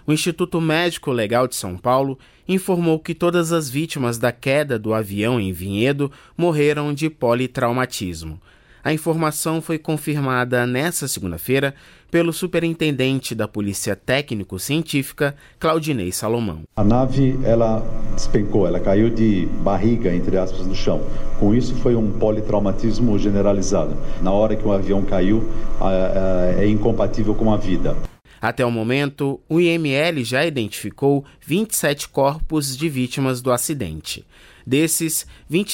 O Instituto Médico Legal de São Paulo informou que todas as vítimas da queda do avião em Vinhedo morreram de politraumatismo. A informação foi confirmada nesta segunda-feira pelo superintendente da Polícia Técnico-Científica, Claudinei Salomão. A nave, ela despencou, ela caiu de barriga, entre aspas, no chão. Com isso, foi um politraumatismo generalizado. Na hora que o avião caiu, é incompatível com a vida. Até o momento, o IML já identificou 27 corpos de vítimas do acidente. Desses,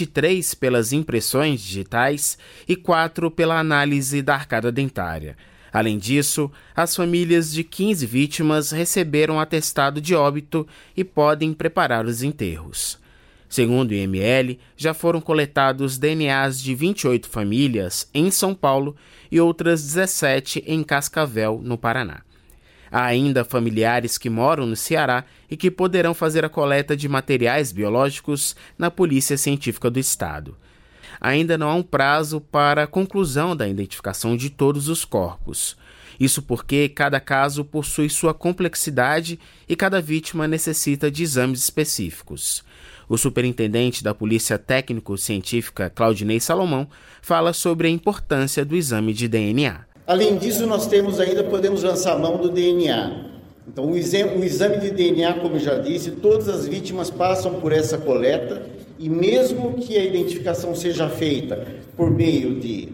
23 pelas impressões digitais e 4 pela análise da arcada dentária. Além disso, as famílias de 15 vítimas receberam atestado de óbito e podem preparar os enterros. Segundo o IML, já foram coletados DNAs de 28 famílias em São Paulo e outras 17 em Cascavel, no Paraná. Há ainda familiares que moram no Ceará e que poderão fazer a coleta de materiais biológicos na Polícia Científica do Estado. Ainda não há um prazo para a conclusão da identificação de todos os corpos. Isso porque cada caso possui sua complexidade e cada vítima necessita de exames específicos. O superintendente da Polícia Técnico-Científica, Claudinei Salomão, fala sobre a importância do exame de DNA. Além disso, nós podemos lançar a mão do DNA. Então, o exame de DNA, como eu já disse, todas as vítimas passam por essa coleta e mesmo que a identificação seja feita por meio de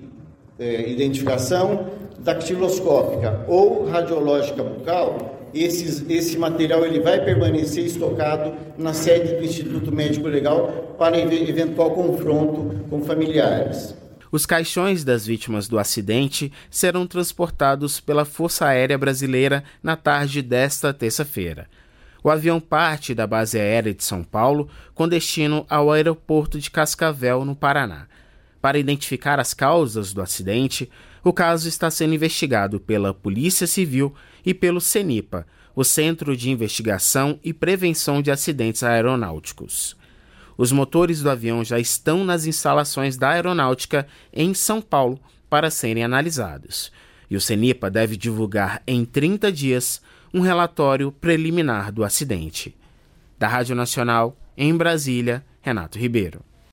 identificação dactiloscópica ou radiológica bucal, esse material ele vai permanecer estocado na sede do Instituto Médico Legal para eventual confronto com familiares. Os caixões das vítimas do acidente serão transportados pela Força Aérea Brasileira na tarde desta terça-feira. O avião parte da Base Aérea de São Paulo com destino ao aeroporto de Cascavel, no Paraná. Para identificar as causas do acidente, o caso está sendo investigado pela Polícia Civil e pelo CENIPA, o Centro de Investigação e Prevenção de Acidentes Aeronáuticos. Os motores do avião já estão nas instalações da Aeronáutica em São Paulo para serem analisados. E o CENIPA deve divulgar em 30 dias um relatório preliminar do acidente. Da Rádio Nacional, em Brasília, Renato Ribeiro.